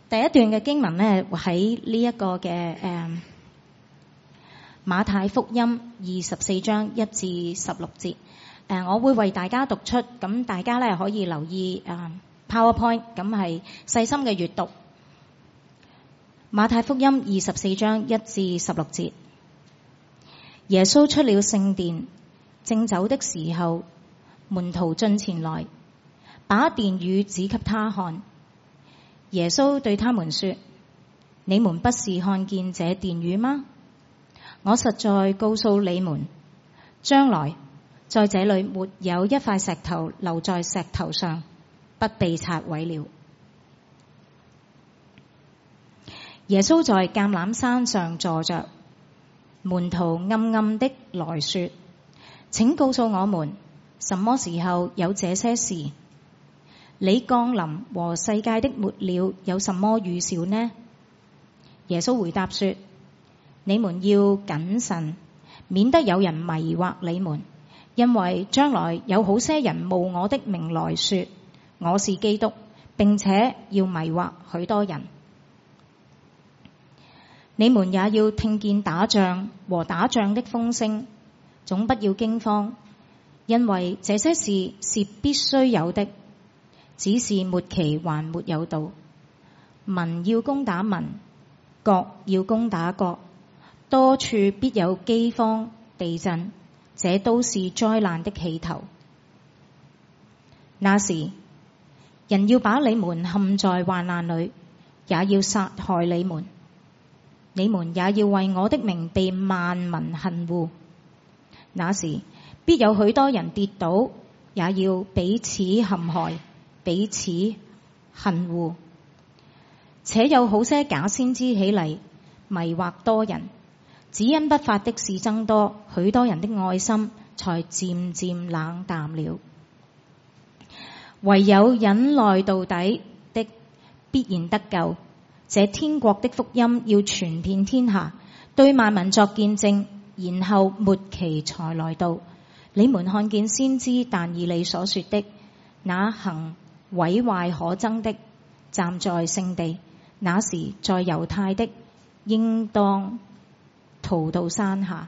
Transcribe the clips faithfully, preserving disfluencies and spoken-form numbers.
第一段嘅經文咧，喺呢一個嘅誒馬太福音二十四章一至十六節。誒，我會為大家讀出，咁大家咧可以留意誒 PowerPoint，咁係細心嘅閱讀。馬太福音二十四章一至十六節。耶穌出了聖殿，正走的時候，門徒進前來，把殿宇指給他看。耶穌對他們說：你們不是看見這殿宇嗎？我實在告訴你們，將來在這裏沒有一塊石頭留在石頭上，不被拆毀了。耶穌在橄欖山上坐着，門徒暗暗的來說：請告訴我們，什麼時候有這些事？你降臨和世界的末了有什麼預兆呢？耶穌回答說：你們要謹慎，免得有人迷惑你們，因為將來有好些人冒我的名來說我是基督，並且要迷惑許多人。你們也要聽見打仗和打仗的風聲，總不要驚慌，因為這些事是必須有的，只是末期還沒有到。民要攻打民，國要攻打國，多處必有饑荒、地震，這都是災難的起頭。那時，人要把你們陷在患難裏，也要殺害你們。你們也要為我的名被萬民恨惡。那時，必有許多人跌倒，也要彼此陷害，彼此恨惡。且有好些假先知起嚟，迷惑多人。只因不法的事增多，許多人的愛心才漸漸冷淡了。唯有忍耐到底的，必然得救。這天國的福音要傳遍天下，對萬民作見證，然後末期才來到。你們看見先知但以理所說的，那行毀壞可憎的站在聖地，那時在猶太的應當逃到山下。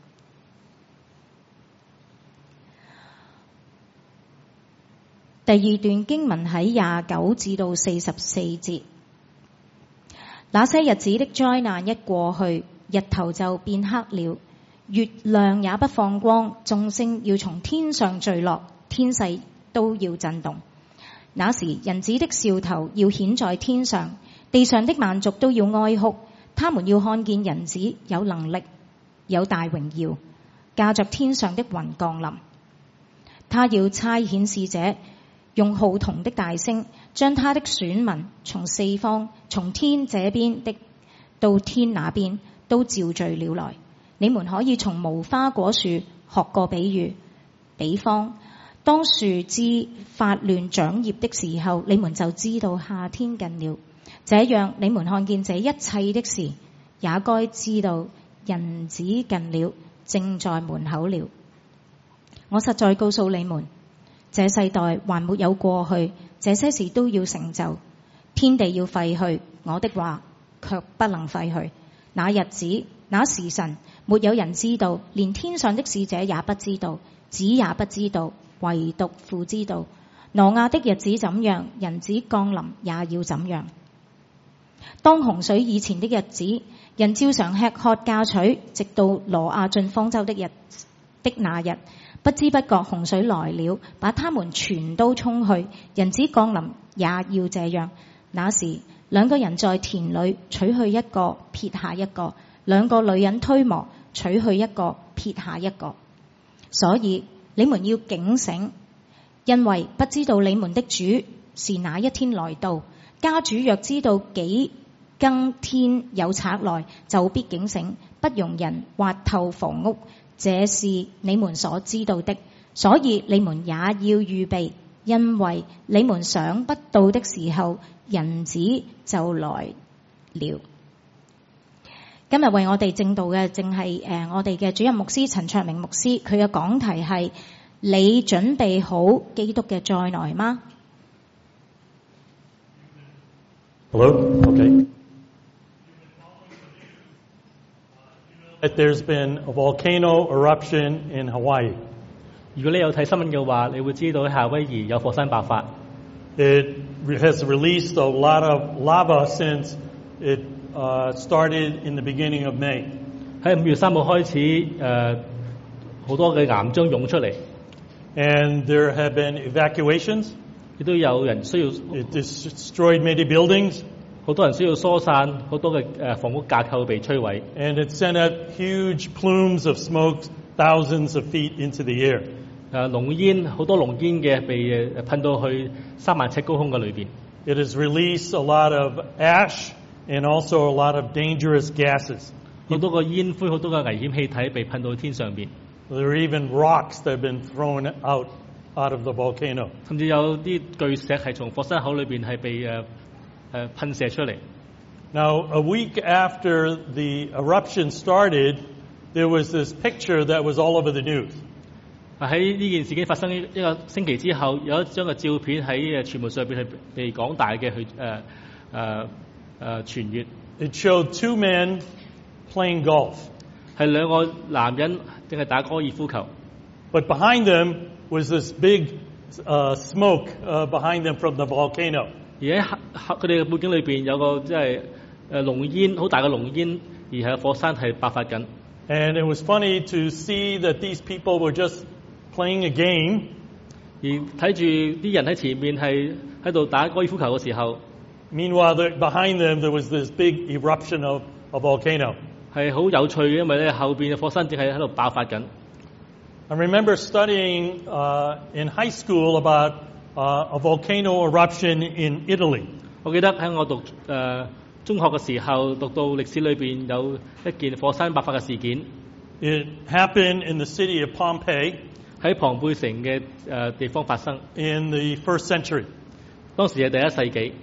第二段經文喺廿九至到四十四節。那些日子的災難一過去，日頭就變黑了，月亮也不放光，眾星要從天上墜落，天勢都要震動。那時人子的兆頭要顯在天上，地上的萬族都要哀哭，他們要看見人子有能力，有大榮耀，駕着天上的雲降臨。他要差遣使者，用號筒的大聲，將他的選民從四方，從天這邊的到天那邊，都召聚了來。你們可以從無花果樹學個比喻，比方，當樹枝發亂長葉的時候，你們就知道夏天近了。這樣，你們看見這一切的事，也該知道人子近了，正在門口了。我實在告訴你們，這世代還沒有過去，這些事都要成就。天地要廢去，我的話卻不能廢去。那日子，那時辰，沒有人知道，連天上的使者也不知道，子也不知道，唯獨父知道。挪亞的日子怎樣，人子降臨也要怎樣。當洪水以前的日子，人照常吃喝嫁娶，直到挪亞進方舟的日的那日，不知不覺洪水來了，把他們全都沖去。人子降臨也要這樣。那時，兩個人在田裏，取去一個，撇下一個；兩個女人推磨，取去一個，撇下一個。所以你們要警醒，因為不知道你們的主是哪一天來到。家主若知道幾更天有賊來，就必警醒，不容人挖透房屋。這是你們所知道的，所以你們也要預備，因為你們想不到的時候，人子就來了。今日為我哋證道嘅正係誒我哋嘅主任牧師陳卓明牧師，佢嘅講題係：你準備好基督嘅再來嗎？ Hello? Okay. That there's been a volcano eruption in Hawaii. 如果你有睇新聞嘅話，你會知道喺夏威夷有火山爆發。 It has released a lot of lava since it uh, started in the beginning of May. 喺五月三號開始，誒、好多嘅岩漿湧出嚟， And there have been evacuations. 亦都有人需要， It destroyed many buildings. 好多人需要疏散，好多嘅誒房屋架構被摧毀。 And it sent up huge plumes of smoke thousands of feet into the air. 誒濃煙，好多濃煙嘅被誒噴到去三萬尺高空嘅裏邊。 It has released a lot of ash and also a lot of dangerous gases. 好多個煙灰，好多個危險氣體被噴到天上邊， There are even rocks that have been thrown out out of the volcano. 甚至有啲巨石係從火山口裏邊係被誒誒噴射出嚟。 Now, a week after the eruption started, there was this picture that was all over the news. 喺呢件事件發生一個星期之後，有一張嘅照片喺誒傳媒上邊係被廣大嘅去誒誒誒傳閱。 It showed two men playing golf, 係兩個男人正係打高爾夫球， but behind them was this big uh, smoke uh, behind them from the volcano. 而喺佢哋嘅背景裏邊有個即係誒濃煙，好大嘅濃煙，而係火山係爆發緊。 And it was funny to see that these people were just playing a game, 而睇住啲人喺前面係喺度打高爾夫球嘅時候， meanwhile there, behind them there was this big eruption of a volcano. 係好有趣嘅，因為咧後邊嘅火山正係喺度爆發緊。 I remember studying uh, in high school about uh, a volcano eruption in Italy. 我記得喺我讀誒、呃、中學嘅時候，讀到歷史裏邊有一件火山爆發嘅事件， It happened in the city of Pompeii 喺龐貝城嘅誒、呃、地方發生。 in the first century. 當時係第一世紀，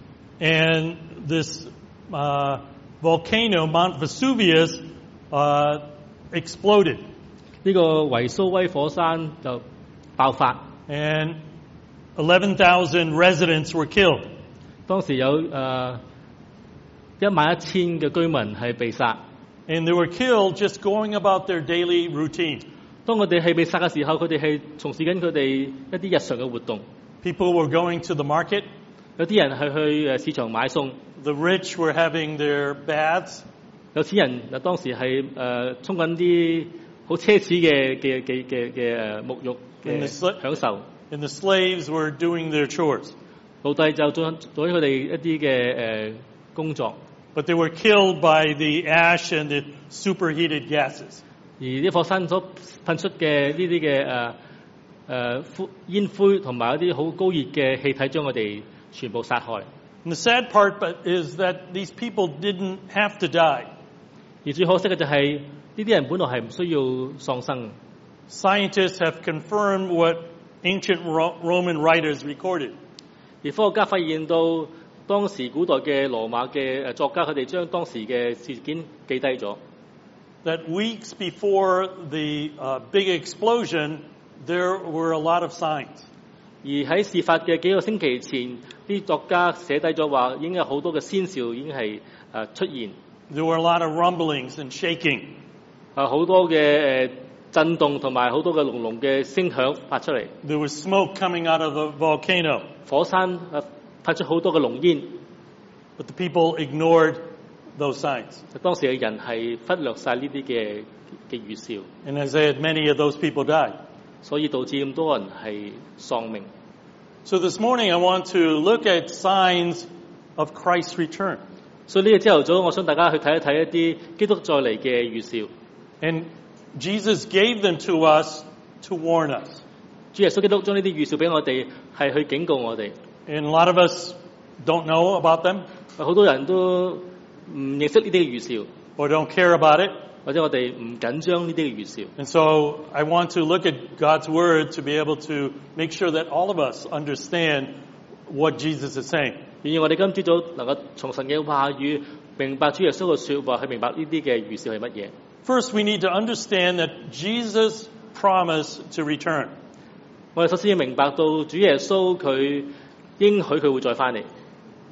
And this uh, volcano, Mount Vesuvius, uh, exploded. 呢個維蘇威火山就爆發， And eleven thousand residents were killed. 當時有誒一萬一千嘅居民係被殺。 And they were killed just going about their daily routine. 當佢哋係被殺嘅時候，佢哋係從事緊佢哋一啲日常嘅活動。 People were going to the market. 有啲人係去誒市場買餸， The rich were having their baths. 有錢人嗱當時係誒沖緊啲好奢侈嘅嘅嘅嘅嘅誒沐浴嘅享受。 And the slaves were doing their chores. 奴隸就做做咗佢哋一啲嘅誒工作， But they were killed by the ash and the superheated gases. 而啲火山所噴出嘅呢啲嘅誒誒灰煙灰同埋一啲好高熱嘅氣體，將我哋全部殺害。 And the sad part but is that these people didn't have to die. 而最可惜嘅就係呢啲人本來係唔需要喪生。 Scientists have confirmed what ancient Ro- Roman writers recorded. 而科學家發現到當時古代嘅羅馬嘅誒作家，佢哋將當時嘅事件記低咗。 That weeks before the uh, big explosion, there were a lot of signs. 而喺事發嘅幾個星期前，啲作家寫低咗話，已經有好多嘅先兆已經係誒出現。 There were a lot of rumblings and shaking. 啊，好多嘅誒震動同埋好多嘅隆隆嘅聲響發出嚟。 There was smoke coming out of the volcano. 火山誒發出好多嘅濃煙， But the people ignored those signs. 當時嘅人係忽略晒呢啲嘅嘅預兆， And as I said, many of those people died. 所以導致咁多人係喪命。 So this morning I want to look at signs of Christ's return. 所以呢個朝頭早，我想大家去睇一睇一啲基督再嚟嘅預兆。 And Jesus gave them to us to warn us. 主耶穌基督將呢啲預兆俾我哋，係去警告我哋。 And a lot of us don't know about them 好多人都唔認識呢啲嘅預兆， or don't care about it. 或者我哋唔緊張呢啲嘅預兆。 And so I want to look at God's word to be able to make sure that all of us understand what Jesus is saying. 願我哋今朝早能夠從神嘅話語明白主耶穌嘅說話，去明白呢啲嘅預兆係乜嘢。 First, we need to understand that Jesus promised to return. 我哋首先要明白到主耶穌佢應許佢會再翻嚟。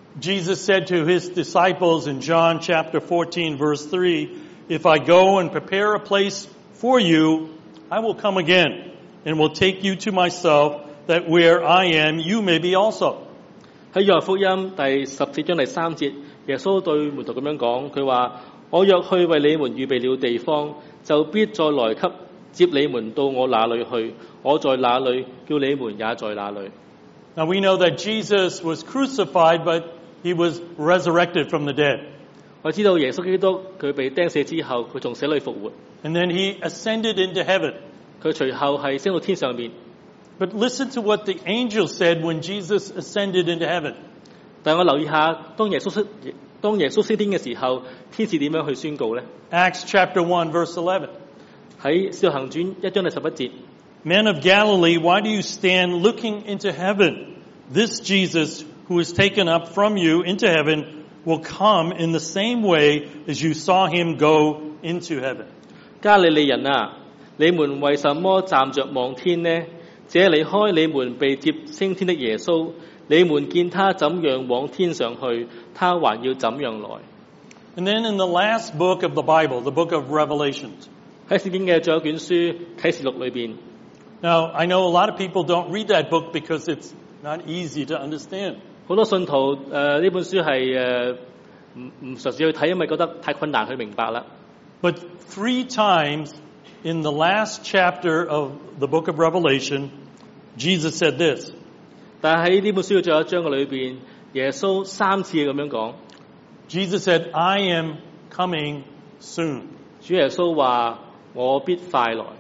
Jesus said to his disciples in John chapter fourteen, verse three, "If I go and prepare a place for you, I will come again and will take you to myself, that where I am, you may be also." 喺約翰福音第十四章第三節，耶穌對門徒咁樣講，佢話：我若去為你們預備了地方，就必再來給接你們到我那裏去。我在哪裏，叫你們也在哪裏。 Now we know that Jesus was crucified, but he was resurrected from the dead. 我知道耶穌基督佢被釘死之後，佢從死裏復活， And then he ascended into heaven. 佢隨後係升到天上面。 But listen to what the angel said when Jesus ascended into heaven. 但我留意下，當耶穌升當耶穌升天嘅時候，天使點樣去宣告呢？ Acts chapter one, verse eleven. 喺《使徒行傳》一章第十一節。 Men of Galilee, why do you stand looking into heaven? This Jesus who is taken up from you into heaven will come in the same way as you saw him go into heaven. 加利利人啊，你們為什麼站着望天呢？這離開你們被接升天的耶穌，你們見他怎樣往天上去，他還要怎樣來。 And then in the last book of the Bible, the book of Revelations. 喺聖經嘅最後一卷書啟示錄裏邊。 Now, I know a lot of people don't read that book because it's not easy to understand. 好多信徒誒呢、呃、本書係誒唔唔嘗試去睇，因為覺得太困難去明白啦。 But three times in the last chapter of the book of Revelation, Jesus said this. 但係喺呢本書嘅最後一章嘅裏邊，耶穌三次咁樣講。 Jesus said, "I am coming soon." 主耶穌話：我必快來。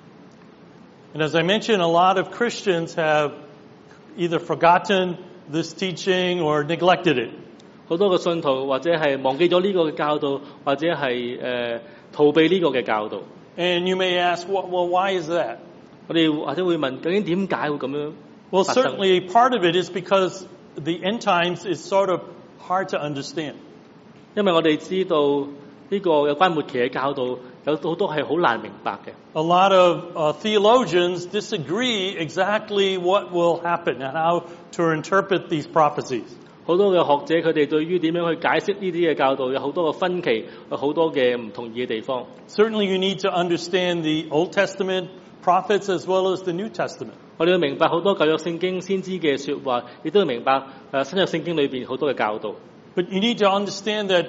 And as I mentioned, a lot of Christians have either forgotten this teaching or neglected it. 好多嘅信徒或者係忘記咗呢個嘅教導，或者係誒、呃、逃避呢個嘅教導。 And you may ask, well, well, why is that? 我哋或者會問，究竟點解會咁樣 Well, 發生？ certainly part of it is because the end times is sort of hard to understand. 因為我哋知道呢個有關末期嘅教導有好多係好難明白嘅。 A lot of uh, theologians disagree exactly what will happen and how to interpret these prophecies. 好多嘅學者佢哋對於點樣去解釋呢啲嘅教導有好多嘅分歧，有好多嘅唔同意嘅地方。 Certainly you need to understand the Old Testament prophets as well as the New Testament. 我哋要明白好多舊約聖經先知嘅説話，亦都要明白誒新約聖經裏邊好多嘅教導。 But you need to understand that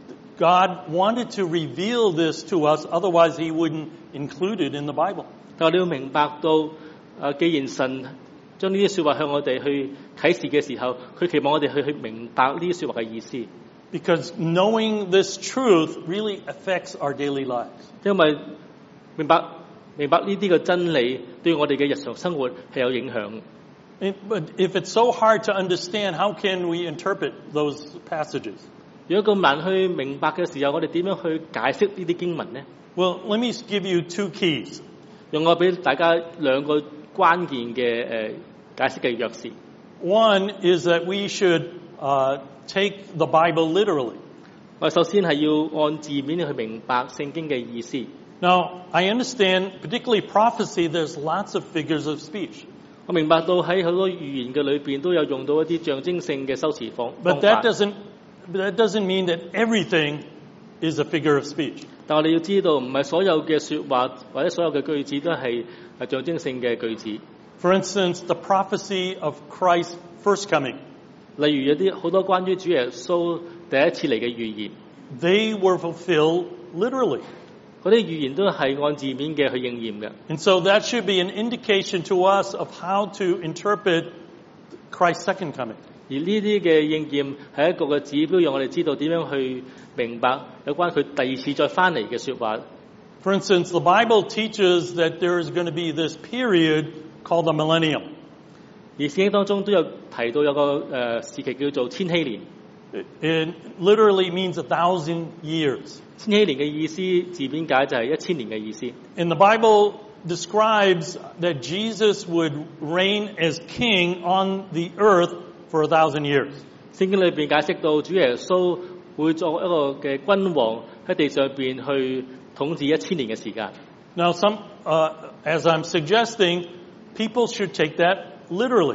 God wanted to reveal this to us, otherwise he wouldn't include it in the Bible. 但係你要明白到誒、呃，既然神將呢啲説話向我哋去啟示嘅時候，佢期望我哋去去明白呢啲説話嘅意思。 Because knowing this truth really affects our daily lives. 因為明白明白呢啲嘅真理，對我哋嘅日常生活係有影響。 It- But if it's so hard to understand, how can we interpret those passages? 如果咁難去明白嘅時候，我哋點樣去解釋呢啲經文呢？ Well, let me give you two keys. 用我俾大家兩個關鍵嘅誒、呃、解釋嘅鑰匙。 One is that we should uh, take the Bible literally. 我哋首先係要按字面去明白聖經嘅意思。 Now, I understand, particularly prophecy, there's lots of figures of speech. 我明白到喺好多語言嘅裏邊都有用到一啲象徵性嘅修辭方 But 方 that 法。 doesn't, that doesn't mean that everything is a figure of speech. 但我哋要知道，唔係所有嘅説話或者所有嘅句子都係係象徵性嘅句子。 For instance, the prophecy of Christ's first coming. 例如有啲好多關於主耶穌第一次嚟嘅預言， They were fulfilled literally. 嗰啲預言都係按字面嘅去應驗嘅。 And so that should be an indication to us of how to interpret Christ's second coming. 而呢啲嘅應驗係一個嘅指標，讓我哋知道點樣去明白有關佢第二次再翻嚟嘅説話。 For instance, the Bible teaches that there is going to be this period called the millennium. 而聖經當中都有提到有個誒、呃、時期叫做千禧年。 It, it literally means a thousand years. 千禧年嘅意思字面解就係一千年嘅意思。 And the Bible describes that Jesus would reign as king on the earth for a thousand years. 聖經裏邊解釋到主耶穌會作一個嘅君王喺地上邊去統治一千年嘅時間。 Now, some, uh, as I'm suggesting, people should take that literally.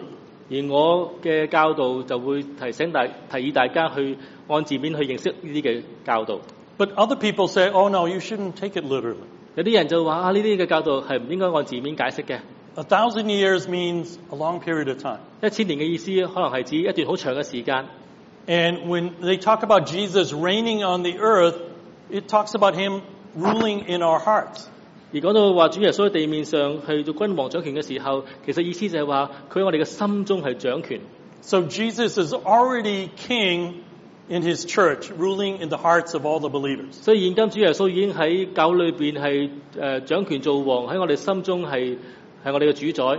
而我嘅教導就會提醒大提議大家去按字面去認識呢啲嘅教導。 But other people say, oh no, you shouldn't take it literally. 有啲人就話啊，呢啲嘅教導係唔應該按字面解釋嘅。 A thousand years means a long period of time. 一千年嘅意思可能係指一段好長嘅時間。 And when they talk about Jesus reigning on the earth, it talks about him ruling in our hearts. 而講到話主耶穌喺地面上去做君王掌權嘅時候，其實意思就係話佢喺我哋嘅心中係掌權。 So Jesus is already king in his church, ruling in the hearts of all the believers. 所以現今主耶穌已經喺教裏邊係誒掌權做王，喺我哋心中係係我哋嘅主宰。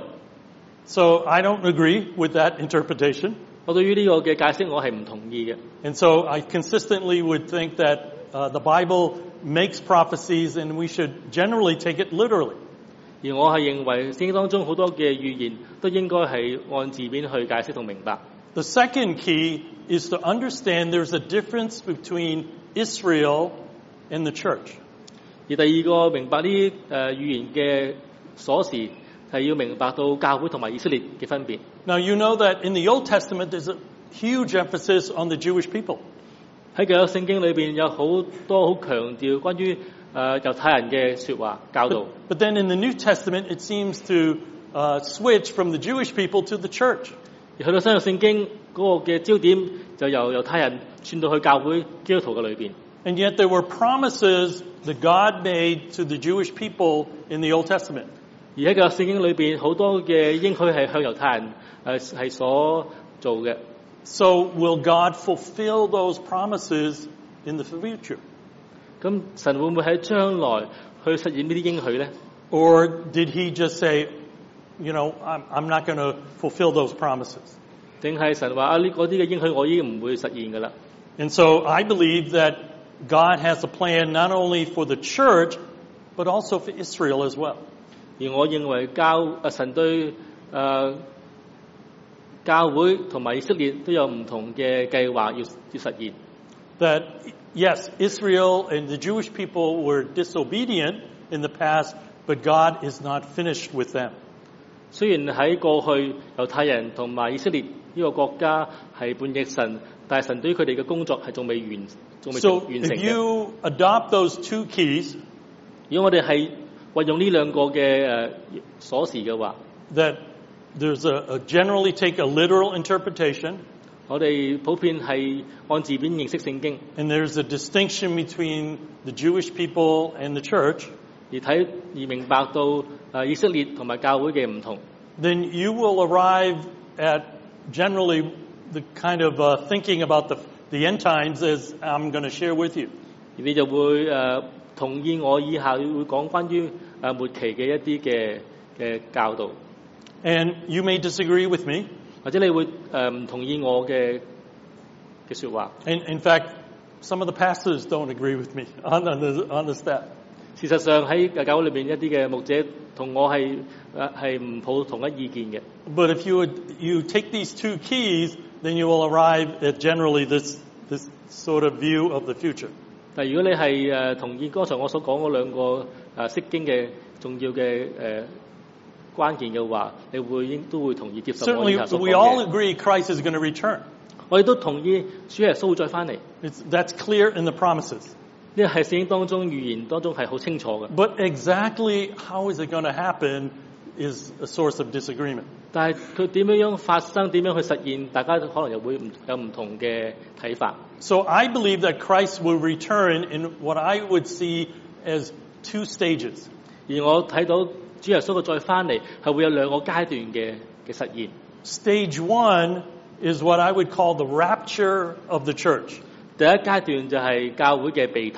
So I don't agree with that interpretation. 我對於呢個嘅解釋我係唔同意嘅。 And so I consistently would think that uh, the Bible makes prophecies and we should generally take it literally. 而我係認為聖經當中好多嘅預言都應該係按字面去解釋同明白。 The second key is to understand there's a difference between Israel and the church. 而第二個明白呢啲誒預言嘅鎖匙係要明白到教會同埋以色列嘅分別。 Now you know that in the Old Testament there's a huge emphasis on the Jewish people. 喺舊約聖經裏邊有好多好強調關於誒猶太人嘅説話教導。 But, but then in the New Testament it seems to uh, switch from the Jewish people to the church. 而去到新約聖經嗰個嘅焦點就由猶太人轉到去教會基督徒嘅裏邊。 And yet there were promises that God made to the Jewish people in the Old Testament. 而喺舊約聖經裏邊好多嘅應許係向猶太人誒係所做嘅。 So will God fulfill those promises in the future? 咁神會唔會喺將來去實現呢啲應許咧？ Or did he just say, you know, I'm, I'm not going to fulfill those promises? 定係神話啊？呢嗰啲嘅應許我已經唔會實現㗎啦。 And so I believe that God has a plan not only for the church, but also for Israel as well. 而我認為教啊神對誒、呃、教會同埋以色列都有唔同嘅計劃要要實現。 That yes, Israel and the Jewish people were disobedient in the past, but God is not finished with them. 雖然喺過去猶太人同埋以色列呢個國家係叛逆神，但係神對於佢哋嘅工作係仲未完，仲未 So 完成 if 嘅。 you adopt those two keys, 如果我哋係運用呢兩個嘅誒鎖匙嘅話， that there's a, a generally take a literal interpretation, 我哋普遍係按字面認識聖經， and there's a distinction between the Jewish people and the church, 而睇而明白到誒以色列同埋教會嘅唔同， then you will arrive at generally the kind of uh, thinking about the, the end times as I'm going to share with you. 而你就會誒、呃、同意我以下會講關於誒末期嘅一啲嘅嘅教導， And you may disagree with me. 或者你會誒唔、呃、同意我嘅嘅説話。 And in fact, some of the pastors don't agree with me on, on, the, on the staff. 事實上喺教會裏邊一啲嘅牧者同我係誒係唔抱同一意見嘅。 But if you would, you take these two keys, then you will arrive at generally this, this sort of view of the future. 但如果你係誒同意剛才我所講嗰兩個誒釋經嘅重要嘅誒關鍵嘅話，你會應都會同意接受我以 Certainly, 下所 we 講 all 嘅。 agree Christ is going to return. 我哋都同意主耶穌會再翻嚟， It's, that's clear in the promises. 呢個係聖經當中預言當中係好清楚嘅。 But exactly how is it going to happen is a source of disagreement. 但係佢點樣樣發生，點樣去實現，大家可能又會唔有唔同嘅睇法。 So I believe that Christ will return in what I would see as two stages. 而我睇到主耶穌嘅再翻嚟係會有兩個階段嘅嘅實現。 Stage one is what I would call the rapture of the church. 第一階段就係教會嘅被提。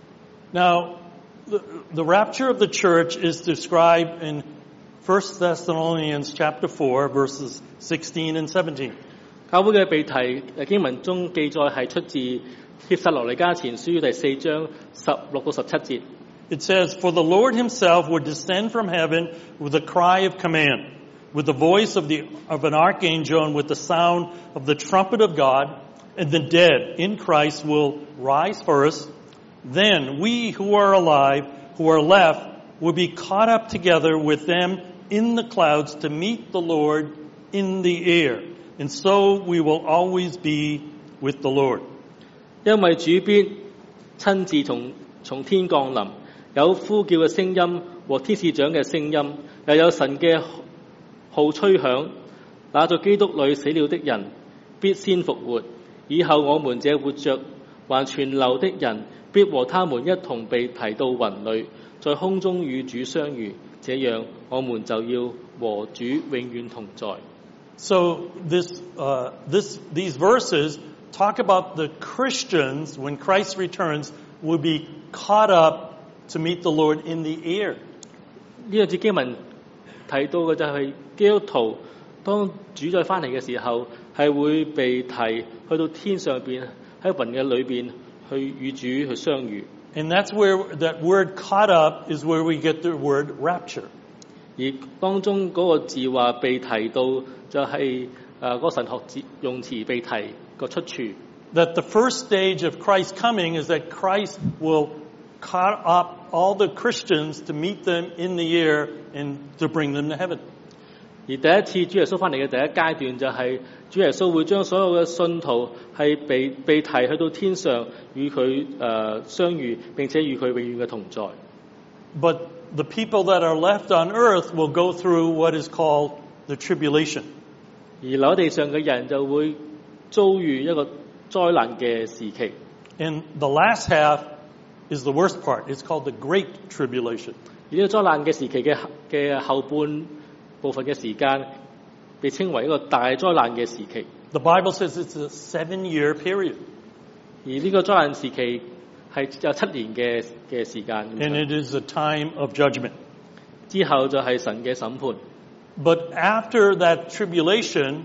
Now, the, the rapture of the church is described in First Thessalonians chapter four, verses sixteen and seventeen. 教會嘅被提誒經文中記載係出自帖撒羅尼迦前書第四章十六到十七節。 It says, "For the Lord himself would descend from heaven with a cry of command, with the voice of, the, of an archangel, and with the sound of the trumpet of God, and the dead in Christ will rise first. Then we who are alive, who are left, will be caught up together with them in the clouds to meet the Lord in the air, and so we will always be with the Lord. 因為主必親自從從天降臨，有呼叫嘅聲音和天使長嘅聲音，又有神嘅號吹響。那在基督裏死了的人必先復活，以後我們這活着還存留的人，必和他們一同被提到雲裏，在空中與主相遇。這樣我們就要和主永遠同在。 So this, uh, this, these verses talk about the Christians, when Christ returns, will be caught up to meet the Lord in the air. 呢兩節經文提到嘅就係基督徒當主再翻嚟嘅時候，係會被提去到天上邊，喺雲嘅裏邊去與主去相遇。 And that's where that word caught up is where we get the word rapture. 而當中嗰個字話被提到，就係誒嗰個神學字用詞被提個出處。 That the first stage of Christ coming is that Christ will caught up all the Christians to meet them in the air and to bring them to heaven. 而第一次主耶穌翻嚟嘅第一階段就係主耶穌會將所有嘅信徒係被被提去到天上與佢誒相遇，並且與佢永遠嘅同在。 But the people that are left on earth will go through what is called the tribulation. 而留喺地上嘅人就會遭遇一個災難嘅時期。 And the last half is the worst part. It's called the Great Tribulation. 而呢個災難嘅時期嘅嘅後半部分嘅時間，被稱為一個大災難嘅時期。 The Bible says it's a seven-year period. 而呢個災難時期係有七年嘅嘅時間。 And it is a time of judgment. 之後就係神嘅審判。 But after that tribulation,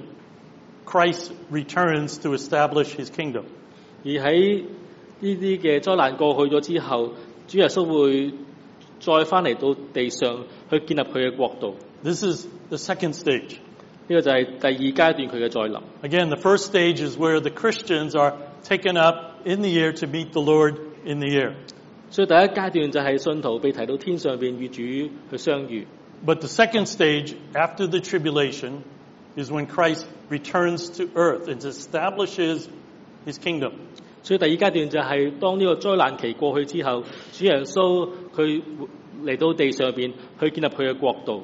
Christ returns to establish his kingdom. 而喺呢啲嘅災難過去咗之後，主耶穌會再翻嚟到地上去建立佢嘅國度。 This is the second stage. 呢個就係第二階段佢嘅再臨。 Again, the first stage is where the Christians are taken up in the air to meet the Lord in the air. 所以第一階段就係信徒被提到天上邊與主去相遇。 But the second stage, after the tribulation, is when Christ returns to earth and establishes his kingdom. 所以第二階段就係當呢個災難期過去之後，主耶穌佢嚟到地上邊去建立佢嘅國度。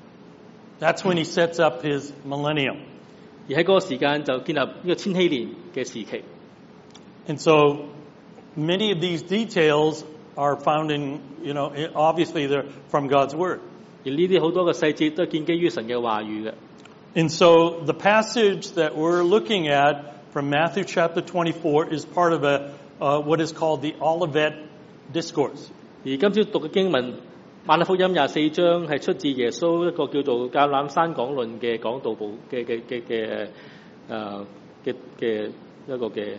That's when he sets up his millennium. 而喺嗰個時間就建立呢個千禧年嘅時期。 And so many of these details are found in, you know, obviously they're from God's Word. 而呢啲好多嘅細節都係建基於神嘅話語嘅。 And so the passage that we're looking at from Matthew chapter twenty-four is part of a uh, what is called the Olivet Discourse. 而今朝讀嘅經文，馬太福音廿四章係出自耶穌一個叫做橄欖山講論嘅講道部嘅嘅嘅嘅誒嘅嘅一個嘅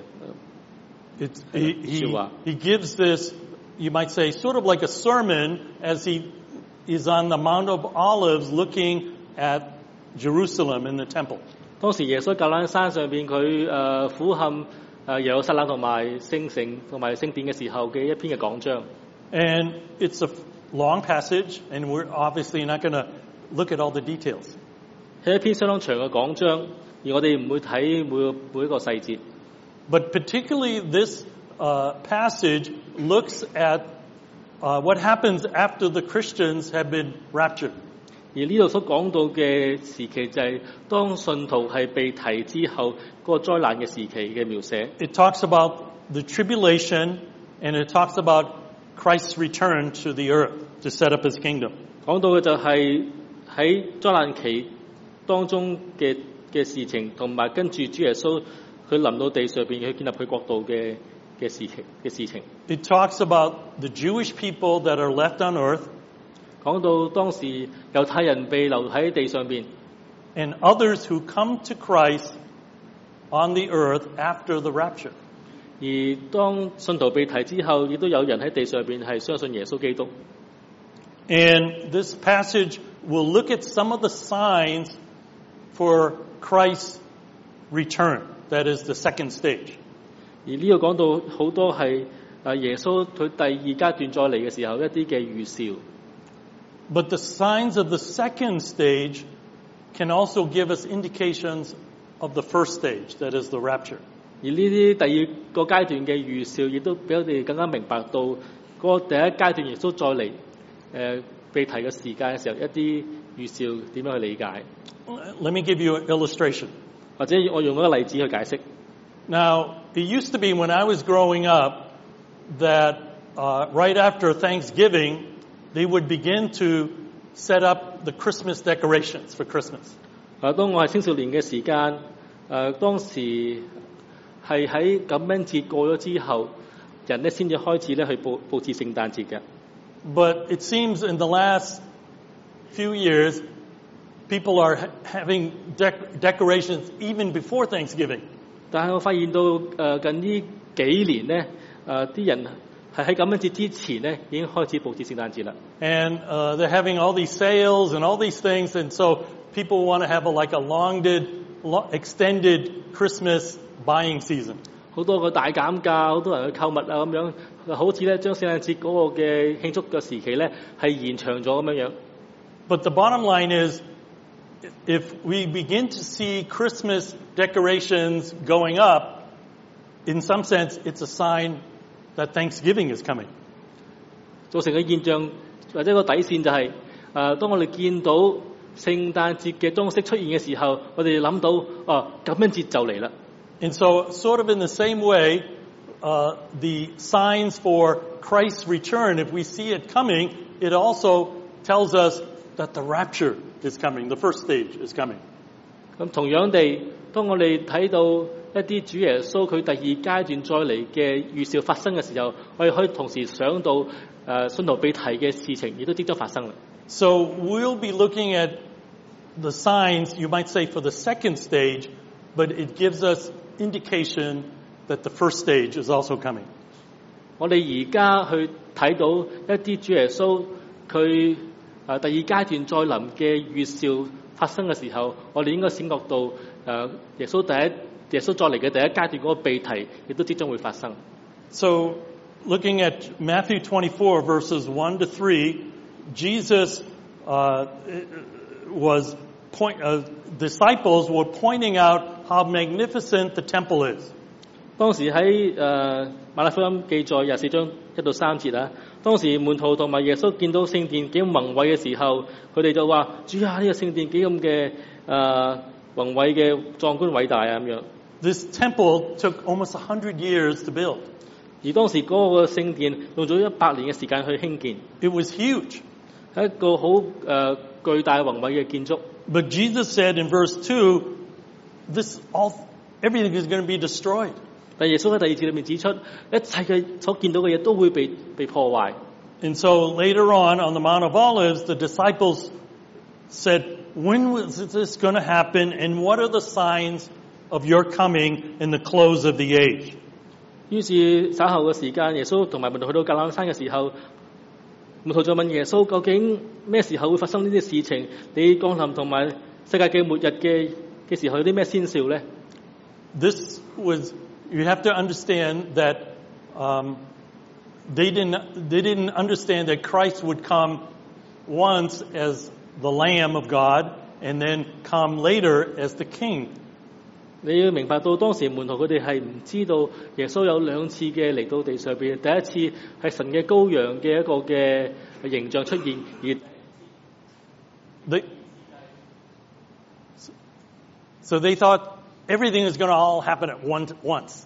It's, he, he, Sure. he gives this, you might say, sort of like a sermon as he is on the Mount of Olives looking at Jerusalem in the temple. 當時耶穌橄欖山上邊佢誒俯瞰誒耶路撒冷同埋聖城同埋聖殿嘅時候嘅一篇嘅講章。 And it's a long passage, and we're obviously not going to look at all the details. 係一篇相當長嘅講章，而我哋唔會睇每個每一個細節。 But particularly this uh, passage looks at uh, what happens after the Christians have been raptured. 而呢度所講到嘅時期就係當信徒係被提之後嗰個災難嘅時期嘅描寫。 It talks about the tribulation, and it talks about Christ's return to the earth to set up his kingdom. 講到嘅就係喺災難期當中嘅嘅事情，同埋跟住主耶穌佢臨到地上邊去建立佢國度嘅嘅事情嘅事情。 It talks about the Jewish people that are left on earth, 講到當時猶太人被留喺地上邊， and others who come to Christ on the earth after the rapture. 而當信徒被提之後，亦都有人喺地上邊係相信耶穌基督。 And this passage will look at some of the signs for Christ's return. That is the second stage. 而呢個講到好多係誒耶穌佢第二階段再嚟嘅時候一啲嘅預兆。 But the signs of the second stage can also give us indications of the first stage, that is the rapture. 而呢啲第二個階段嘅預兆，亦都俾我哋更加明白到嗰個第一階段耶穌再嚟誒、呃、被提嘅時間嘅時候，一啲預兆點樣去理解？ Let me give you an illustration. 或者我用一個例子去解釋。 Now, it used to be when I was growing up that uh, right after Thanksgiving, they would begin to set up the Christmas decorations for Christmas. 啊，當我係青少年嘅時間，誒、呃、當時係喺感恩節過咗之後，人咧先至開始咧去佈佈置聖誕節嘅。 But it seems in the last few years, people are ha- having dec- decorations even before Thanksgiving. 但係我發現到誒、呃、近呢幾年咧，誒、呃、啲人係喺感恩節之前咧已經開始佈置聖誕節啦。 And uh, they're having all these sales and all these things, and so people want to have a, like a long, lo- extended Christmas buying season. 好多個大減價，好多人去購物啊咁樣，好似咧將聖誕節嗰個嘅慶祝嘅時期咧係延長咗咁樣樣。 But the bottom line is, if we begin to see Christmas decorations going up, in some sense, it's a sign that Thanksgiving is coming. 造成嘅現象或者個底線就係、是，誒、呃，當我哋見到聖誕節嘅裝飾出現嘅時候，我哋諗到，哦，感恩節就嚟啦。 And so, sort of in the same way, uh, the signs for Christ's return, if we see it coming, it also tells us that the rapture is coming, the first stage is coming. 咁同樣地，當我哋睇到一啲主耶穌佢第二階段再嚟嘅預兆發生嘅時候，我哋可以同時想到誒、呃、信徒被提嘅事情，亦都即將發生啦。 So we'll be looking at the signs, you might say, for the second stage, but it gives us indication that the first stage is also coming. 我哋而家去睇到一啲主耶穌佢誒第二階段再臨嘅預兆發生嘅時候，我哋應該醒覺到誒、呃、耶穌第一耶穌再嚟嘅第一階段嗰個被提，亦都即將會發生。 So looking at Matthew twenty-four, verses one to three, Jesus uh, was point, uh, disciples were pointing out how magnificent the temple is. 當時喺誒、呃、馬太福音記載廿四章一到三節啊，當時門徒同埋耶穌見到聖殿幾咁宏偉嘅時候，佢哋就話：主啊，呢、這個聖殿幾咁嘅誒宏偉嘅壯觀偉大啊咁樣。 This temple took almost a hundred years to build. 而當時嗰個聖殿用咗一百年嘅時間去興建， It was huge. 係一個好誒、呃、巨大宏偉嘅建築。 But Jesus said in verse two, this all, everything is going to be destroyed. 但耶穌喺第二節裏面指出，一切嘅所見到嘅嘢都會被被破壞。 And so later on, on the Mount of Olives, the disciples said, when was this going to happen, and what are the signs of your coming in the close of the age? 於是稍後嘅時間，耶穌同埋門徒去到橄欖山嘅時候，門徒就問耶穌：究竟咩時候會發生呢啲事情？你降臨同埋世界嘅末日嘅嘅時候有啲咩先兆咧？ This was, you have to understand that um, they didn't they didn't understand that Christ would come once as the Lamb of God and then come later as the King. 你要明白到當時門徒佢哋係唔知道耶穌有兩次嘅嚟到地上邊，第一次係神嘅羔羊嘅一個嘅形象出現，而 They, so they thought everything is going to all happen at one, once.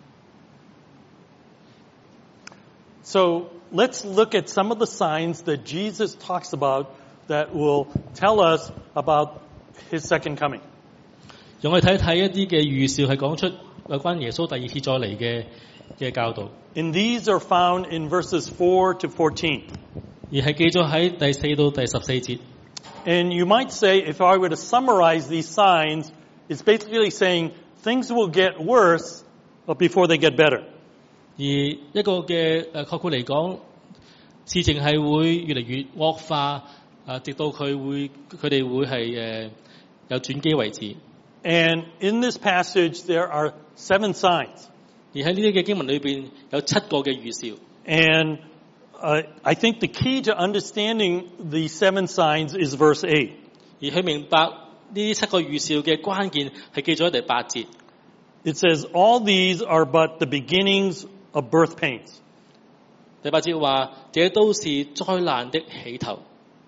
So let's look at some of the signs that Jesus talks about that will tell us about his second coming. 讓我哋睇睇一啲嘅預兆係講出有關耶穌第二次再嚟嘅嘅教導。 And these are found in verses four to fourteen. 而係記咗喺第四到第十四節。 And you might say, if I were to summarize these signs, it's basically saying things will get worse, but before they get better. 而一個嘅誒概括嚟講，事情係會越嚟越惡化，啊，直到佢會佢哋會係誒有轉機為止。 And in this passage, there are seven signs. 而喺呢啲嘅經文裏邊有七個嘅預兆。 And uh, I think the key to understanding the seven signs is verse eight. 而去明白呢七個預兆嘅關鍵係記咗喺第八節。 It says, all these are but the beginnings of birth pains. 第八節話，這都是災難的起頭。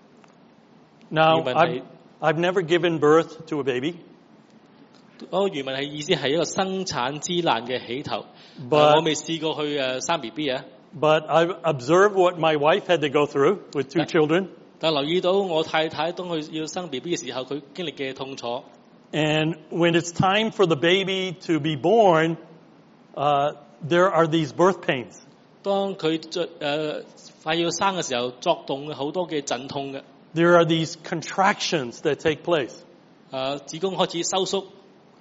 Now, 原文 I've, 係 I've never given birth to a baby, 嗰個原文係意思係一個生產之難嘅起頭。 But- 我未試過去誒生 B B 啊， but I've observed what my wife had to go through with two Right. children. 但留意到我太太當佢要生 B B 嘅時候，佢經歷嘅痛楚。 And when it's time for the baby to be born, uh, there are these birth pains. 當佢誒、呃、快要生嘅時候，作動好多嘅陣痛嘅。 There are these contractions that take place. 誒、呃、子宮開始收縮，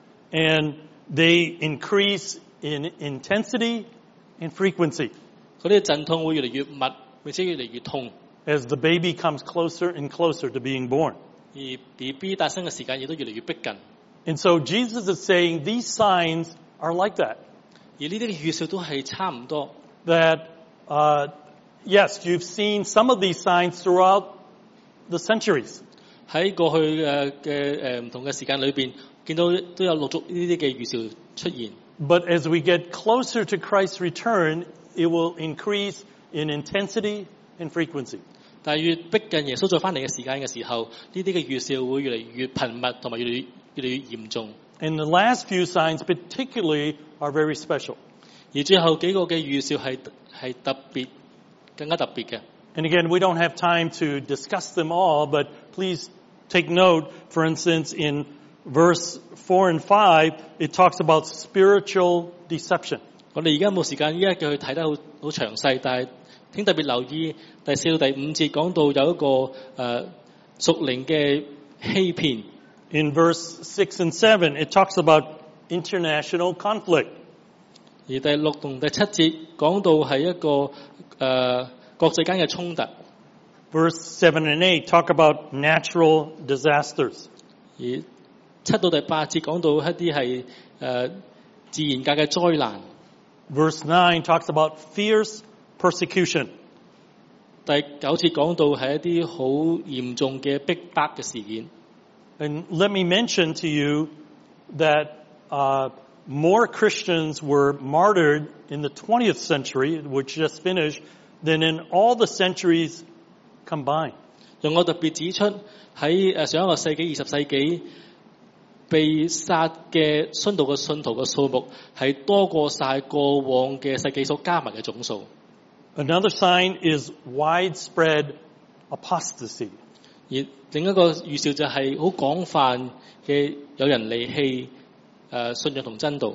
And they increase in intensity and frequency 嗰啲陣痛會越嚟越密，並且越嚟越痛。 as the baby comes closer and closer to being born. 而 B B 誕生嘅時間亦都越嚟越逼近。 And so Jesus is saying these signs are like that. 而呢啲預兆都係差唔多。 That, uh, yes, you've seen some of these signs throughout the centuries. 喺過去誒嘅誒唔同嘅時間裏邊，見到都有陸續呢啲嘅預兆出現。 But as we get closer to Christ's return, it will increase in intensity and frequency. 但係越逼近耶穌再翻嚟嘅時間嘅時候，呢啲嘅預兆會越嚟越頻密，同埋越嚟越越嚟越嚴重。 And the last few signs particularly are very special. 而最後幾個嘅預兆係係特別更加特別嘅。 And again, we don't have time to discuss them all, but please take note, for instance, in verse four and five, it talks about spiritual deception. 我哋而家冇時間依家叫佢睇得好好詳細，但係請特別留意第四到第五節講到有一個誒、呃、屬靈嘅欺騙。 In verse six and seven, it talks about international conflict. 而第六同第七節講到係一個誒、呃、國際間嘅衝突。 Verse seven and eight talk about natural disasters. 而七到第八節講到一啲係誒自然界嘅災難。 Verse nine talks about fierce persecution. 第九節講到係一啲好嚴重嘅逼迫嘅事件。 And let me mention to you that uh, more Christians were martyred in the twentieth century, which just finished, than in all the centuries combined. 讓我特別指出喺誒上一個世紀二十世紀被殺嘅殉道嘅信徒嘅數目係多過晒過往嘅世紀所加埋嘅總數。 Another sign is widespread apostasy. 而另一個預兆就係好廣泛嘅有人離棄誒信仰同真道。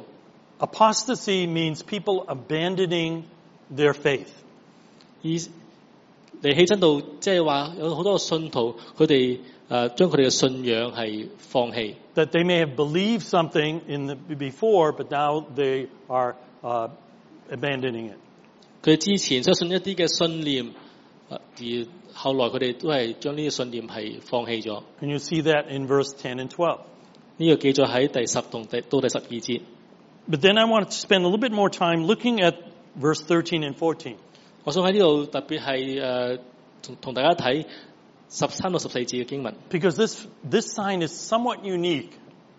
Apostasy means people abandoning their faith. 而離棄真道，即係話有好多信徒佢哋誒將佢哋嘅信仰係放棄。 That they may have believed something in the before, but now they are uh, abandoning it. 佢哋之前相信一啲嘅信念，而後來佢哋都係將呢啲信念係放棄咗。 And you see that in verse ten and twelve. 呢個記載喺第十同第到第十二節。 But then I want to spend a little bit more time looking at verse thirteen and fourteen. 我想喺呢度特別係誒同同大家睇十三到十四節嘅經文。 Because this, this sign is somewhat unique.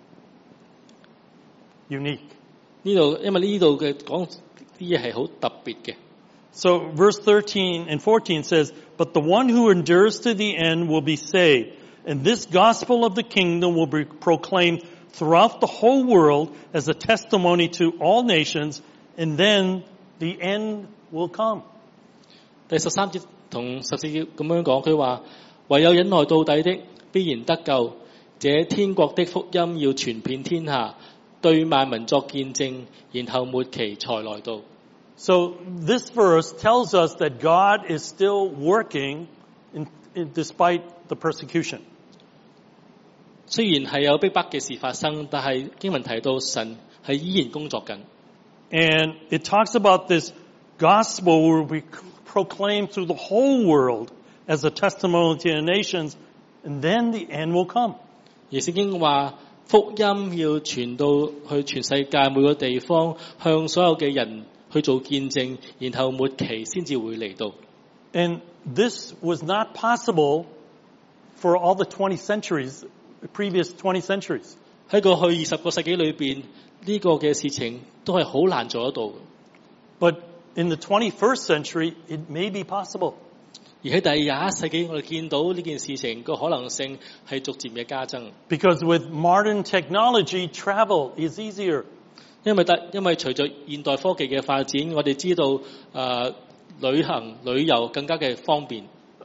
Unique. 呢度因為呢度嘅講啲嘢係好特別嘅。 So verse thirteen and fourteen says, "But the one who endures to the end will be saved. And this gospel of the kingdom will be proclaimed throughout the whole world as a testimony to all nations, and then the end will come." 第十三節同十四節咁樣講，佢話唯有忍耐到底的，必然得救。這天國的福音要傳遍天下，對萬民作見證，然後末期才來到。 So this verse tells us that God is still working in, in, despite the persecution. 雖然係有逼迫嘅事發生，但係經文提到神係依然工作緊。 And it talks about this gospel will be proclaimed through the whole world as a testimony to the nations, and then the end will come. 而聖經話福音要傳到去全世界每個地方，向所有嘅人去做見證，然後末期先至會嚟到。 And this was not possible for all the twenty centuries previous twenty centuries. 喺過去二十個世紀裏邊，呢、個嘅事情都係好難做得到嘅。 But in the twenty-first century, it may be possible. 而喺第廿一世紀，我哋見到呢件事情個可能性係逐漸嘅加增。 Because with modern technology, travel is easier. 因為得因為隨着現代科技嘅發展，我哋知道誒、呃、旅行旅遊更加嘅方便。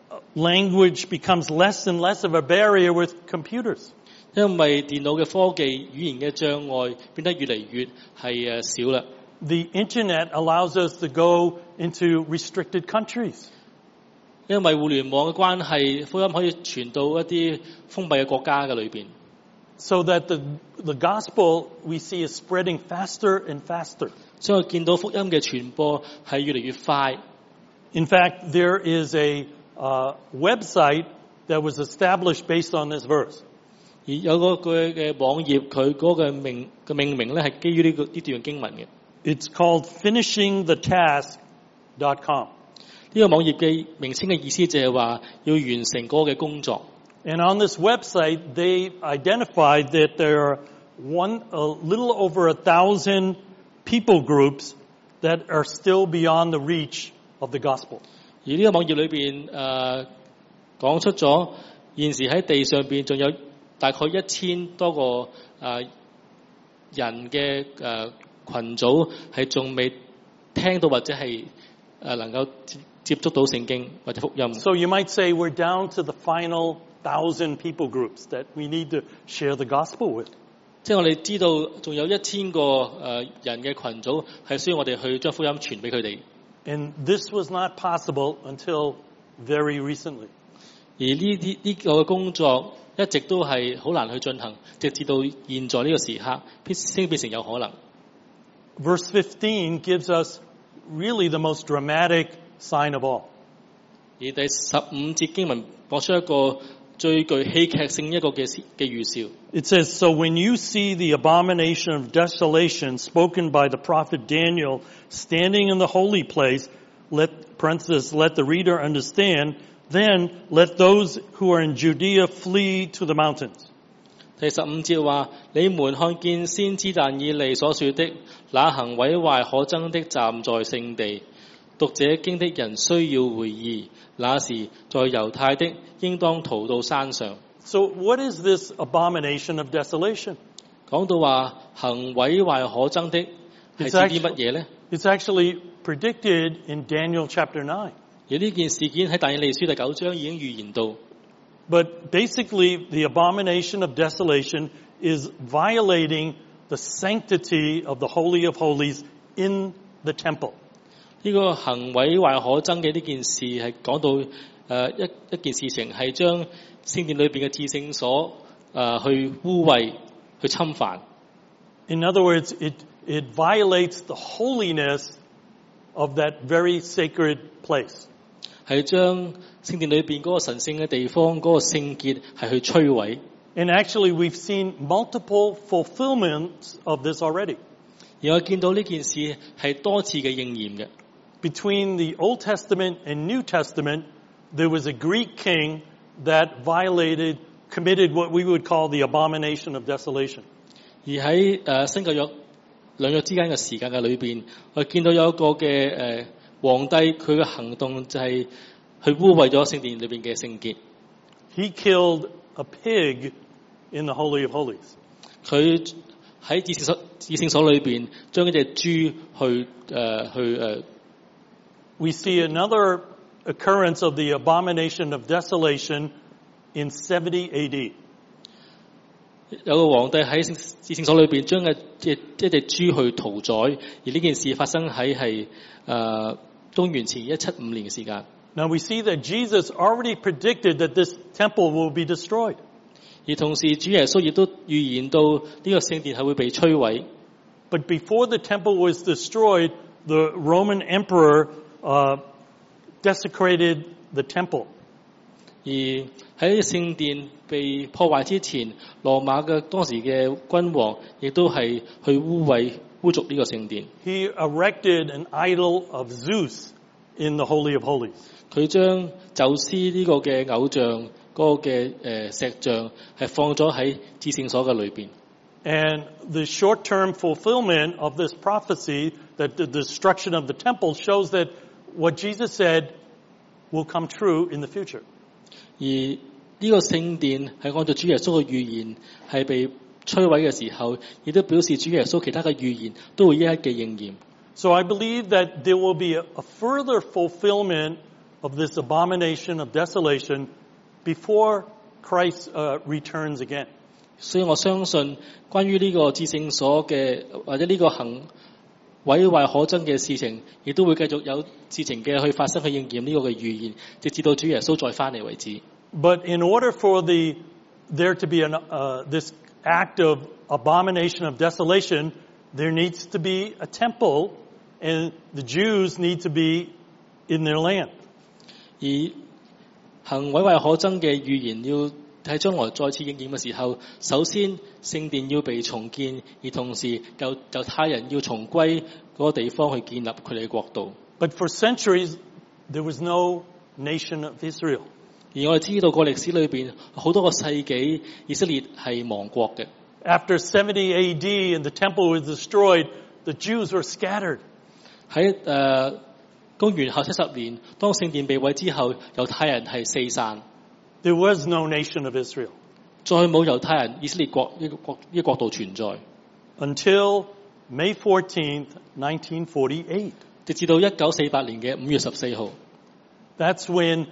Language becomes less and less of a barrier with computers. 因為電腦嘅科技語言嘅障礙變得越嚟越係誒少啦。 The internet allows us to go into restricted countries. 因為互聯網嘅關係，福音可以傳到一啲封閉嘅國家嘅裏邊。 So that the, the gospel we see is spreading faster and faster. 所以我見到福音嘅傳播係越嚟越快。 In fact, there is a uh, website that was established based on this verse. 而有個佢嘅網頁，佢嗰個命嘅命名咧係基於呢個呢段經文嘅。 It's called finishing the task dot com. 呢個網頁嘅名稱嘅意思就係話要完成嗰個嘅工作。 And on this website, they identified that there are one, a little over a thousand people groups that are still beyond the reach of the gospel. 而呢個網頁裏邊誒講出咗現時喺地上邊仲有大概一千多個誒、呃、人嘅誒、呃、群組係仲未聽到或者係誒、呃、能夠接接觸到聖經或者福音。 So you might say we're down to the final thousand people groups that we need to share the gospel with. 即係我哋知道仲有一千個誒、呃、人嘅群組係需要我哋去將福音傳俾佢哋。 And this was not possible until very recently. 而呢啲呢個工作一直都係好難去進行，直至到現在呢個時刻先變成有可能。 Verse fifteen gives us really the most dramatic sign of all. 而第十五節經文講出一個最具戲劇性一個嘅嘅預兆。 It says, "So when you see the abomination of desolation spoken by the prophet Daniel standing in the holy place, let parenthesis, let the reader understand, then let those who are in Judea flee to the mountains." 第十五節話：你們看見先知但以利所說的，那行毀壞可憎的站在聖地。讀這經的人需要回憶，那時在猶太的應當逃到山上。 So what is this abomination of desolation? 講到話行毀壞可憎的係指啲乜嘢呢？ It's actually predicted in Daniel chapter nine. 而呢件事件喺但以利書第九章已經預言到。 But basically, the abomination of desolation is violating the sanctity of the Holy of Holies in the temple. 呢個行毀壞可憎嘅呢件事係講到誒、呃、一一件事情係將聖殿裏邊嘅至聖所誒、呃、去污穢、去侵犯。 In other words, it it violates the holiness of that very sacred place. 係將聖殿裏邊嗰個神聖嘅地方嗰、嗰個聖潔係去摧毀。 And actually, we've seen multiple fulfillments of this already. 而我見到呢件事係多次嘅應驗嘅。 Between the Old Testament and New Testament, there was a Greek king that violated, committed what we would call the abomination of desolation. 而喺誒、呃、新舊約兩約之間嘅時間嘅裏邊，我見到有一個嘅誒、呃、皇帝，佢嘅行動就係去污穢咗聖殿裏邊嘅聖潔。 He killed a pig in the Holy of Holies. 佢喺至聖所至聖所裏邊將一隻豬去誒、呃、去誒。呃 We see another occurrence of the abomination of desolation in seventy A D. 有個皇帝喺至聖所裏邊將一隻一隻豬去屠宰，而呢件事發生喺係誒公元前一七五年嘅時間。 Now we see that Jesus already predicted that this temple will be destroyed. 而同時，主耶穌亦都預言到呢個聖殿係會被摧毀。 But before the temple was destroyed, the Roman emperor uh, desecrated the temple. 而喺聖殿被破壞之前，羅馬嘅當時嘅君王亦都係去污穢污濁呢個聖殿。 He erected an idol of Zeus in the Holy of Holies. 佢將宙斯呢個嘅偶像嗰個嘅誒石像係放咗喺至聖所嘅裏邊。 And the short-term fulfillment of this prophecy, that the destruction of the temple, shows that what Jesus said will come true in the future. 而呢個聖殿係按照主耶穌嘅預言係被摧毀嘅時候，亦都表示主耶穌其他嘅預言都會一一嘅應驗。 So I believe that there will be a, a further fulfillment of this abomination of desolation before Christ uh, returns again. 所以我相信關於呢個至聖所嘅或者呢個行毀壞可憎嘅事情，亦都會繼續有事情嘅去發生去應驗呢個嘅預言，直至到主耶穌再翻嚟為止。 But in order for the there to be an, uh, this act of abomination of desolation, there needs to be a temple, and the Jews need to be in their land. 而行毀壞可憎嘅預言要喺將來再次應驗嘅時候，首先聖殿要被重建，而同時猶猶太人要重歸嗰個地方去建立佢哋嘅國度。 But for centuries, there was no nation of Israel. 而我哋知道個歷史裏邊好多個世紀，以色列係亡國嘅。 After seventy A D and the temple was destroyed, the Jews were scattered. 喺誒、呃、公元後七十年，當聖殿被毀之後，猶太人係四散。 There was no nation of Israel. 再冇猶太人以色列國呢個國呢個國度存在。 Until May fourteenth, nineteen forty-eight. 直至到一九四八年嘅五月十四號。 That's when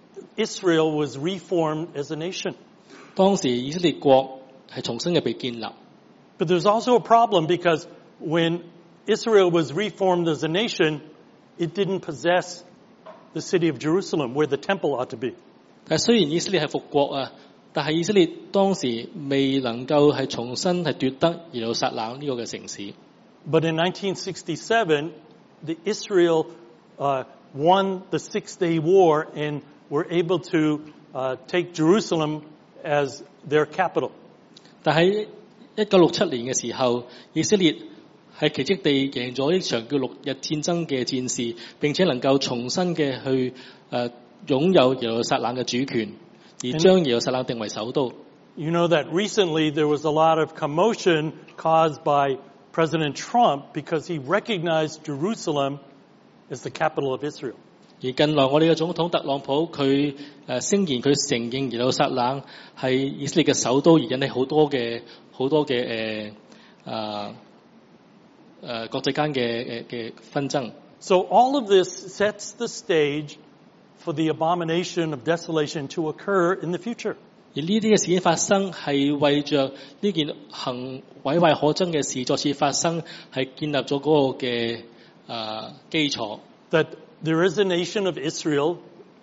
Israel was reformed as a nation. 當時以色列國係重新嘅被建立。 But there's also a problem because when Israel was reformed as a nation, it didn't possess the city of Jerusalem where the temple ought to be. 但係雖然以色列係復國啊，但係以色列當時未能夠係重新係奪得耶路撒冷呢個嘅城市。 But in nineteen sixty-seven, the Israel uh, won the Six-Day War and were able to uh, take Jerusalem as their capital. 但喺一九六七年嘅時候，以色列係奇蹟地贏咗一場叫六日戰爭嘅戰事，並且能夠重新嘅去誒、呃、擁有耶路撒冷嘅主權，而將耶路撒冷定為首都。 You know that recently there was a lot of commotion caused by President Trump because he recognized Jerusalem as the capital of Israel. 而近來我哋嘅總統特朗普佢誒聲言佢承認耶路撒冷係以色列嘅首都，而引起好多嘅好多嘅誒啊誒國際間嘅誒嘅紛爭。 So all of this sets the stage for the abomination of desolation to occur in the future. 而呢啲嘅事件發生係為着呢件行毀壞可憎嘅事再次發生，係建立咗嗰個嘅誒基礎。 That there is a nation of Israel,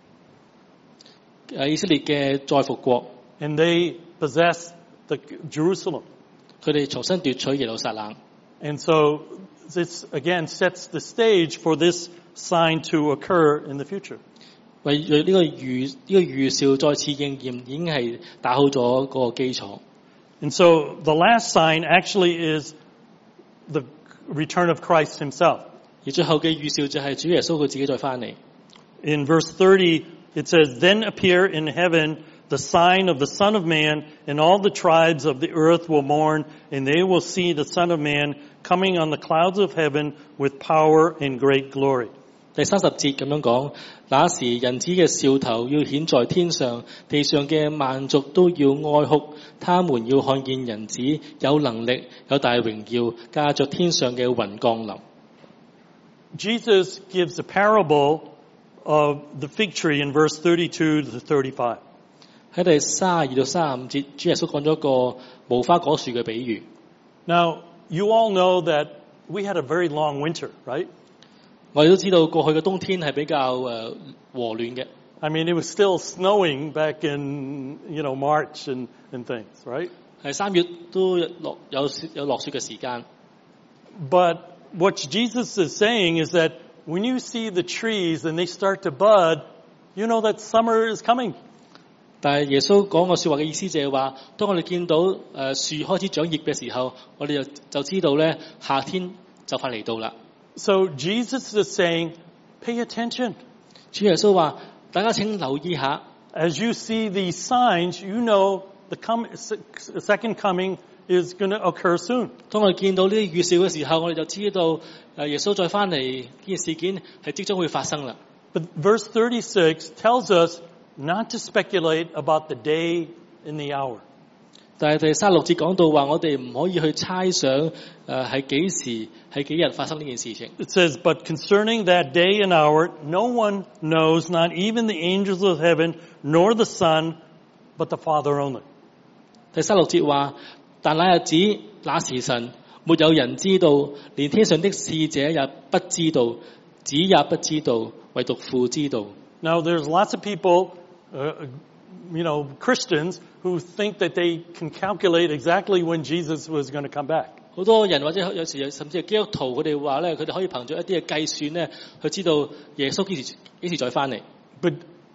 誒以色列嘅再復國， and they possess the Jerusalem. 佢哋重新奪取耶路撒冷。 And so this again sets the stage for this sign to occur in the future. 為呢個預呢個預兆再次應驗，已經係打好咗嗰個基礎。 And so the last sign actually is the return of Christ himself. 而最後嘅預兆就係主耶穌佢自己再翻嚟。 In verse thirty, it says, "Then appear in heaven the sign of the Son of Man, and all the tribes of the earth will mourn, and they will see the Son of Man coming on the clouds of heaven with power and great glory." 第三十節咁樣講，那時人子嘅兆頭要顯在天上，地上嘅萬族都要哀哭，他們要看見人子有能力、有大榮耀，駕着天上嘅雲降臨。 Jesus gives a parable of the fig tree in verse thirty-two to thirty-five. 喺第三十二到三十五節，主耶穌講咗一個無花果樹嘅比喻。 Now, you all know that we had a very long winter, right? 我哋都知道過去嘅冬天係比較誒和暖嘅。 I mean, it was still snowing back in, you know, March and, and things, right? 係三月都落有有落雪嘅時間。 But what Jesus is saying is that when you see the trees and they start to bud, you know that summer is coming. 但係耶穌講個說話嘅意思就係話，當我哋見到誒樹開始長葉嘅時候，我哋就就知道咧夏天就快嚟到啦。 So Jesus is saying, pay attention. 主耶穌話：大家請留意下。 as you see these signs, you know the com- second coming is going to occur soon. 當我哋見到呢啲預兆嘅時候，我哋就知道誒耶穌再翻嚟呢件事件係即將會發生啦。 But verse thirty-six tells us not to speculate about the day and the hour. 但係第三十六節講到話，我哋唔可以去猜想誒係幾時係幾日發生呢件事情。 It says, but concerning that day and hour, no one knows, not even the angels of heaven, nor the Son, but the Father only. 第三十六節話，但那日子那時辰，沒有人知道，連天上的使者也不知道，子也不知道，唯獨父知道。 Now, there's lots of people, uh, you know, Christians, who think that they can calculate exactly when Jesus was going to come back. 好多人或者有時甚至係基督徒，佢哋話咧，佢哋可以憑著一啲嘅計算咧，去知道耶穌幾時幾時再翻嚟。 But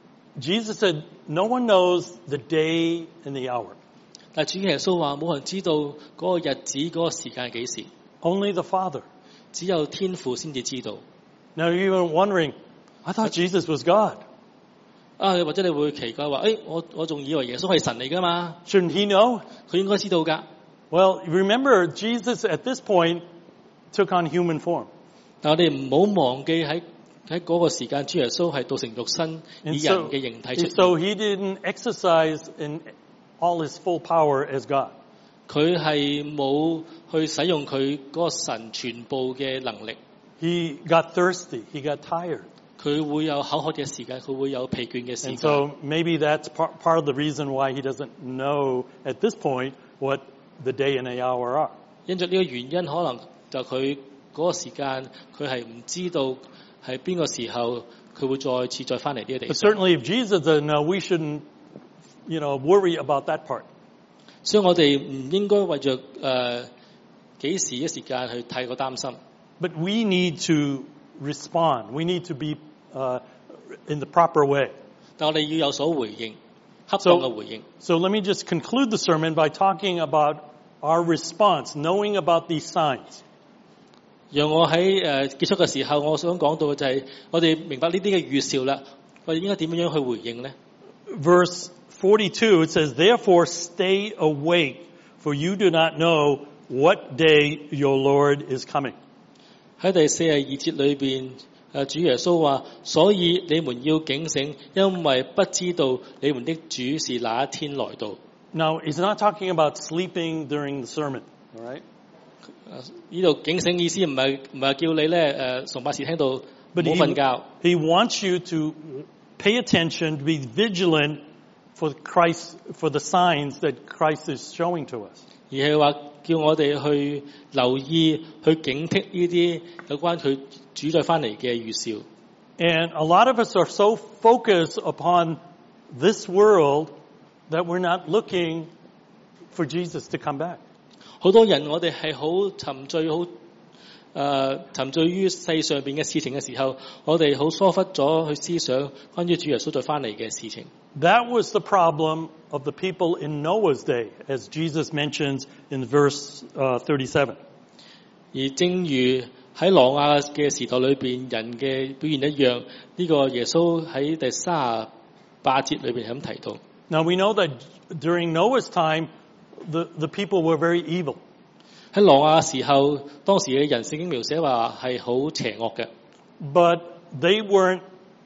Jesus said, no one knows the day and the hour. 但主耶穌話，冇人知道嗰個日子、嗰、嗰個時間係幾時， Only the Father. 只有天父先至知道。 Now, you're even wondering, I thought Jesus was God. 啊，或者你會奇怪話，誒、哎，我我仲以為耶穌係神嚟㗎嘛？ Shouldn't he know? 佢應該知道㗎。 Well, remember, Jesus at this point took on human form. 但我哋唔好忘記喺喺嗰個時間，主耶穌係道成肉身，以 And 人 so, 嘅形體 and 出現。 so he didn't exercise in all his full power as God. 佢係冇去使用佢嗰個神全部嘅能力。 He got thirsty. He got tired. 佢會有口渴嘅時間，佢會有疲倦嘅時 And 間。 so maybe that's part, part of the reason why he doesn't know at this point what the day and the hour are. 因着呢個原因，可能就佢嗰個時間，佢係唔知道係邊個時候佢會再次再翻嚟呢個地 But 上。 certainly if Jesus doesn't know, we shouldn't, you know, worry about that part. 所以我哋唔應該為着誒幾時嘅時間去太過擔心。 But we need to respond. We need to be uh, in the proper way. 但我哋要有所回應，恰當嘅回應。 So let me just conclude the sermon by talking about our response, knowing about these signs. 讓我喺誒、呃、結束嘅時候，我想講到嘅就係我哋明白呢啲嘅預兆啦，我哋應該點樣去回應呢？ Verse forty-two, it says, therefore stay awake, for you do not know what day your Lord is coming. 喺第四十二節裏邊，誒主耶穌話：所以你們要警醒，因為不知道你們的主是哪一天來到。 Now, he's not talking about sleeping during the sermon, all right? 呢度警醒意思唔係唔係叫你咧誒崇拜時聽到唔好 But he, 瞓覺， he wants you to pay attention, to be vigilant for Christ, for the signs that Christ is showing to us. 而係話叫我哋去留意、去警惕呢啲有關佢主再翻嚟嘅預兆。 And a lot of us are so focused upon this world that we're not looking for Jesus to come back. 好多人我哋係好沉醉、好誒、呃、沉醉於世上邊嘅事情嘅時候，我哋好疏忽咗去思想關於主耶穌再翻嚟嘅事情。 That was the problem of the people in Noah's day, as Jesus mentions in verse uh, thirty-seven. 而正如喺挪亞嘅時代裏邊人嘅表現一樣，呢、這個耶穌喺第三十八節裏邊係咁提到。 Now we know that during Noah's time, the, the people were very evil. 喺挪亞嘅時候，當時嘅人聖經描寫話係好邪惡嘅， But they weren't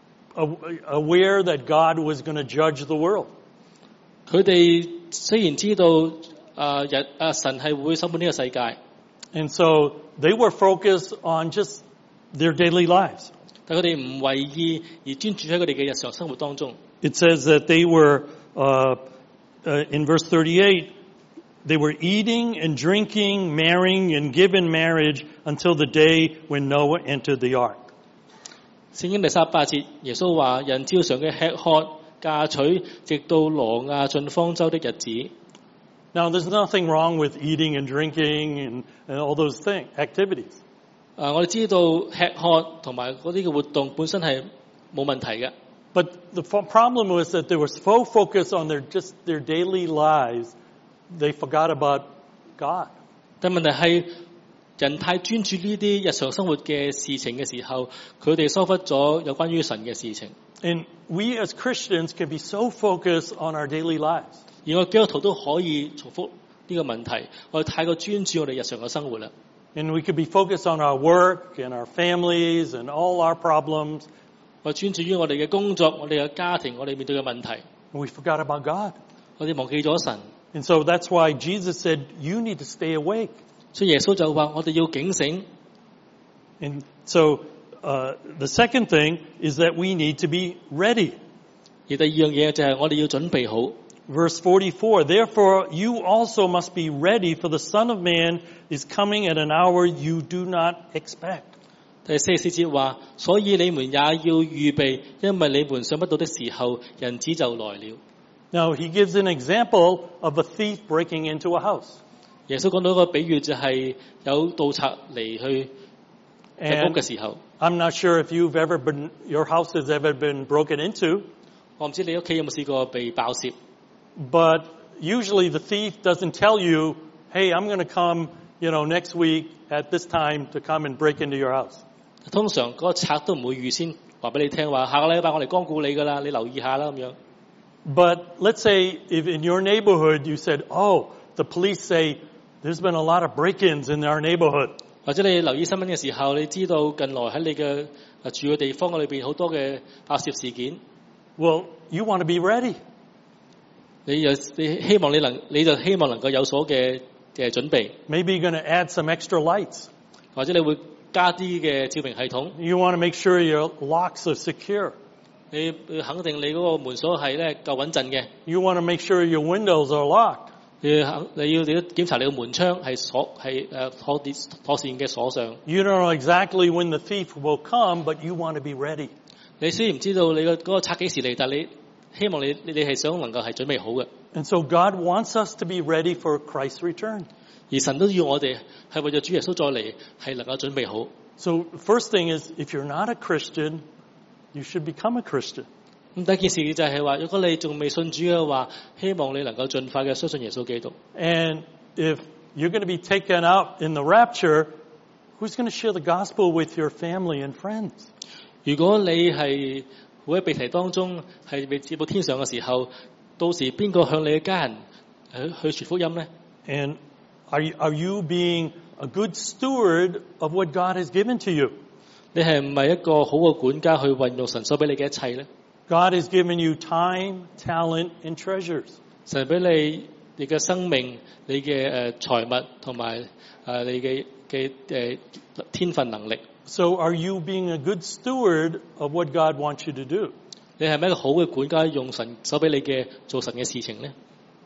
aware that God was going to judge the world. 佢哋雖然知道啊日啊神係會審判呢個世界， And so they were focused on just their daily lives. 但佢哋唔為意而專注喺佢哋嘅日常生活當中。 It says that they were, uh, uh, in verse thirty-eight, they were eating and drinking, marrying and given marriage until the day when Noah entered the ark. 聖經第三十八節，耶穌話：人照常嘅吃喝嫁娶，直到挪亞進方舟的日子。 Now, there's nothing wrong with eating and drinking and, and all those things, activities. 啊，我哋知道吃喝同埋嗰啲嘅活動本身係冇問題嘅。 But the f- problem was that they were so focused on their just their daily lives, they forgot about God. 但問題係人太專注呢啲日常生活嘅事情嘅時候，佢哋疏忽咗有關於神嘅事情。 And we as Christians can be so focused on our daily lives. 而我基督徒都可以重複呢個問題，我哋太過專注我哋日常嘅生活啦。 And we could be focused on our work and our families and all our problems. 我專注於我哋嘅工作、我哋嘅家庭、我哋面對嘅問題。 And we forgot about God. 我哋忘記咗神。 And so that's why Jesus said, you need to stay awake. 所以耶穌就話我哋要警醒。 And so uh, the second thing is that we need to be ready. 而第二樣嘢就係我哋要準備好。 Verse forty-four, therefore you also must be ready, for the Son of Man is coming at an hour you do not expect. 第四十四節話，所以你們也要預備，因為你們想不到的時候，人子就來了。 Now he gives an example of a thief breaking into a house. 耶穌講到一個比喻，就係有盜賊嚟去入屋嘅時候。 I'm not sure if you've ever been, your house has ever been broken into. 我唔知你屋企有冇試過被爆竊。 But usually the thief doesn't tell you, hey, I'm going to come, you know, next week at this time to come and break into your house. 通常嗰個賊都唔會預先話俾你聽話，下個禮拜我嚟光顧你㗎啦，你留意下啦咁樣。 But let's say if in your neighborhood you said, oh, the police say there's been a lot of break-ins in our neighborhood. 或者你留意新聞嘅時候，你知道近來喺你嘅住嘅地方裏邊好多嘅爆竊事件。 Well, you want to be ready. 你又你希望你能你就希望能夠有所嘅嘅準備。 Maybe you're going to add some extra lights. 或者你會加啲嘅照明系統。 You want to make sure your locks are secure. 你肯定你嗰個門鎖係咧夠穩陣嘅。 You want to make sure your windows are locked. 你肯你要你要檢查你個門窗係鎖係誒妥啲妥善嘅鎖上。 You don't know exactly when the thief will come, but you want to be ready. 你雖然唔知道你個嗰個賊幾時嚟，但你希望你你你係想能夠係準備好嘅。 And so God wants us to be ready for Christ's return. 而神都要我哋係為咗主耶穌再嚟係能夠準備好。 So first thing is, if you're not a Christian, you should become a Christian. 咁第一件事就係話，如果你仲未信主嘅話，希望你能夠盡快嘅相信耶穌基督。 And if you're going to be taken up in the rapture, who's going to share the gospel with your family and friends? 如果你係會喺被提當中係被接到天上嘅時候，到時邊個向你嘅家人去去傳福音呢？ And are you, are you being a good steward of what God has given to you? 你係唔係一個好嘅管家去運用神所俾你嘅一切呢？ God has given you time, talent, and treasures. 神俾你你嘅生命、你嘅誒財物同埋誒你嘅嘅誒天分能力。 So are you being a good steward of what God wants you to do? 你係咪一個好嘅管家，用神所俾你嘅做神嘅事情呢？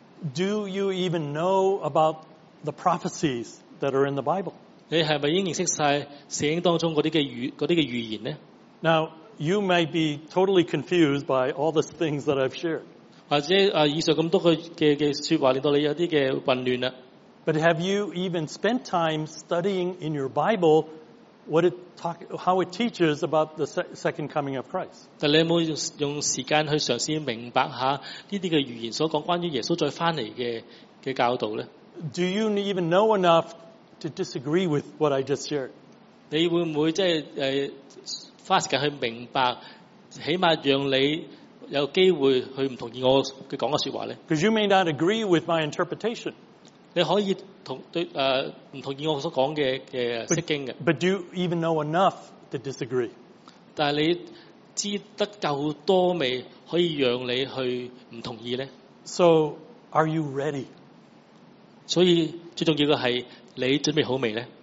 Do you even know about the prophecies that are in the Bible? 你係咪已經認識晒聖經當中嗰啲嘅預嗰啲嘅預言呢？ Now, you may be totally confused by all the things that I've shared. 或者啊，以上咁多嘅嘅嘅説話，令到你有啲嘅混亂啦。 But have you even spent time studying in your Bible what it talk, how it teaches about the second coming of Christ? 但你有冇用用時間去嘗試明白下呢啲嘅預言所講關於耶穌再翻嚟嘅嘅教導咧？ Do you even know enough to disagree with what I just shared? 你會唔會即係誒花時間去明白，起碼讓你有機會去唔同意我嘅講嘅説話咧？ Because you may not agree with my interpretation. 你可以同對誒唔同意我所講嘅嘅釋經嘅， But do you even know enough to disagree? 但係你知得夠多未，可以讓你去唔同意咧？ So, are you ready? 所以最重要嘅係你準備好未咧？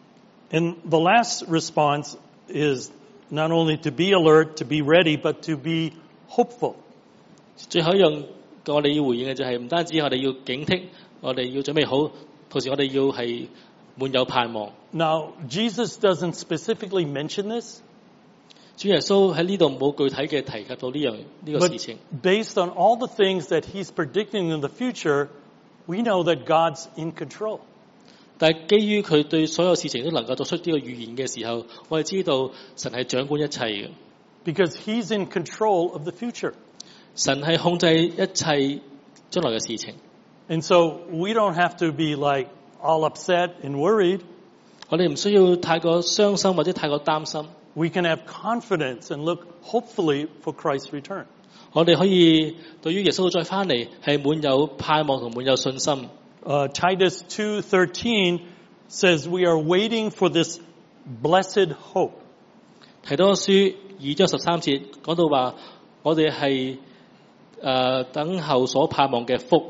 And the last response is not only to be alert, to be ready, but to be hopeful. 最後一樣我哋要回應嘅就係唔單止我哋要警惕，我哋要準備好，同時我哋要係滿有盼望。 Now, Jesus doesn't specifically mention this. 主耶穌喺呢度冇具體嘅提及到呢樣呢個事情。 But based on all the things that he's predicting in the future, we know that God's in control. 但係基於佢對所有事情都能夠作出呢個預言嘅時候，我哋知道神係掌管一切嘅。 Because he's in control of the future. 神係控制一切將來嘅事情。 And so we don't have to be like all upset and worried. 我我哋唔需要太過傷心或者太過擔心， We can have confidence and look hopefully for Christ's return. 我哋可以對於耶穌再翻嚟係滿有盼望同滿有信心。 Uh, Titus two thirteen says we are waiting for this blessed hope. 提多書二章十三節講到話，我哋係誒等候所盼望嘅福。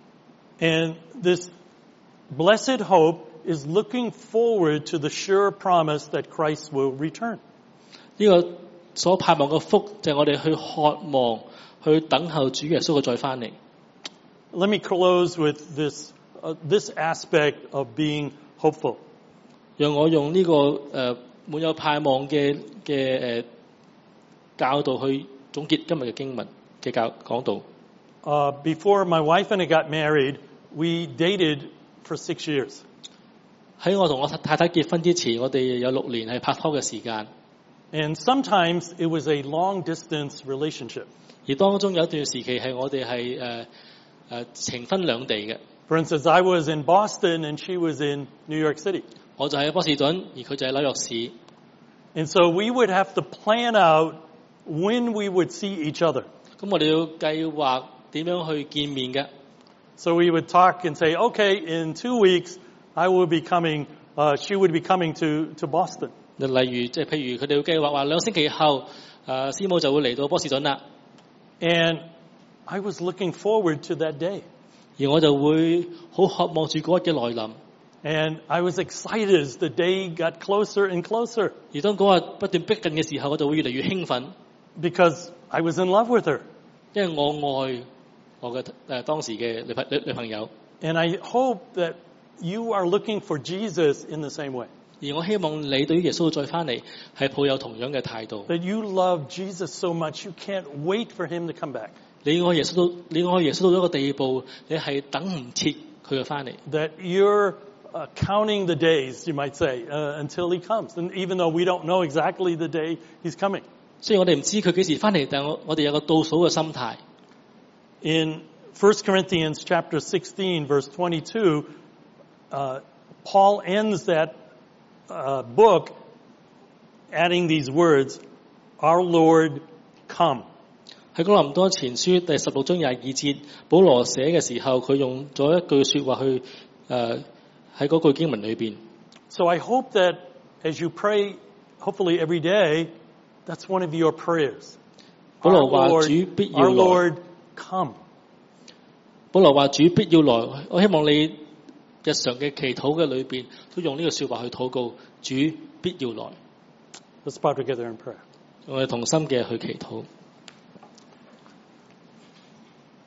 And this blessed hope is looking forward to the sure promise that Christ will return. 呢個所盼望嘅福就係我哋去渴望去等候主耶穌嘅再翻嚟。 Let me close with this, uh, this aspect of being hopeful. 讓我用呢、這個誒、呃、滿有盼望嘅嘅誒教導去總結今日嘅經文嘅教講道。 Uh, before my wife and I got married, we dated for six years. 喺我同我太太結婚之前，我哋有六年係拍拖嘅時間。 And sometimes it was a long distance relationship. 而當中有一段時期係我哋係誒誒情分兩地嘅。 For instance, I was in Boston and she was in New York City. 我就喺波士頓，而佢就喺紐約市。 And so we would have to plan out when we would see each other. 咁我哋要計劃點樣去見面嘅。 So we would talk and say, okay, in two weeks, I will be coming, uh, she would be coming to, to Boston. 例如即係譬如佢哋會計劃話兩星期後，誒師母就會嚟到波士頓啦。 And I was looking forward to that day. 而我就會好渴望住嗰日嘅來臨。 And I was excited as the day got closer and closer 而當嗰日不斷逼近嘅時候，我就會越嚟越興奮， because I was in love with her. 因為我愛我嘅誒、呃、當時嘅女朋女女朋友。 And I hope that you are looking for Jesus in the same way. 而我希望你對於耶穌再翻嚟係抱有同樣嘅態度。 That you love Jesus so much you can't wait for him to come back. 你愛耶穌到你愛耶穌到一個地步，你係等唔切佢嘅翻嚟。 That you're uh, counting the days, you might say, uh, until he comes. And even though we don't know exactly the day he's coming. 雖然我哋唔知佢幾時翻嚟，但係我我哋有個倒數嘅心態。 In First Corinthians chapter sixteen, verse twenty-two, uh, Paul ends that uh, book adding these words, "Our Lord, come." 喺哥林多前書第十六章廿二節，保羅寫嘅時候，佢用咗一句說話去誒喺嗰句經文裏邊。 So I hope that as you pray, hopefully every day, that's one of your prayers. 保 Our 羅話 Lord, 主必要 our 來。 Lord, come. 保羅話主必要來，我希望你日常嘅祈禱嘅裏邊都用呢個說話去禱告，主必要來。 Let's bow together in prayer. 我哋同心嘅去祈禱。